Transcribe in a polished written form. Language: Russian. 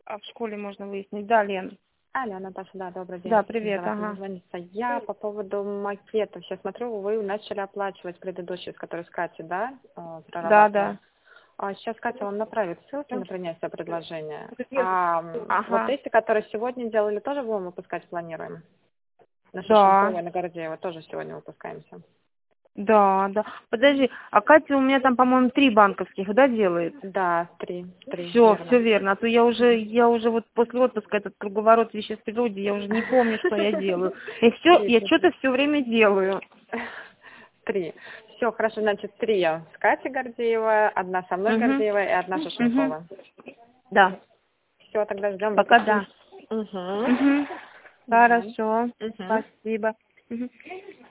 в школе можно выяснить. Да, Лен. Алло, Наташа, да, добрый день. Да, привет, Давайте ага. дозвониться. Я по поводу макетов. Сейчас смотрю, вы начали оплачивать предыдущий, с которой с Катей, да, Да, прорабатывали? да. Сейчас Катя вам направит ссылки на принятие предложения. Вот Ага. эти, которые сегодня делали, тоже будем выпускать, планируем? На Да. Шишенковой, на Гордеева тоже сегодня выпускаемся. Да, да. Подожди, а Катя у меня там, по-моему, 3 банковских, да, делает? Да, три, Все верно. верно. А то я уже вот после отпуска этот круговорот веществ в природе, я уже не помню, что я делаю. Я что-то все время делаю. Три. Все, хорошо, значит, три я с Катей Гордеева, одна со мной Угу. Гордеева и одна Угу. Шишенкова. Да. Все, тогда ждем Пока выпуска. да. Угу. Угу. Да. Хорошо. Угу. Спасибо. Мгм.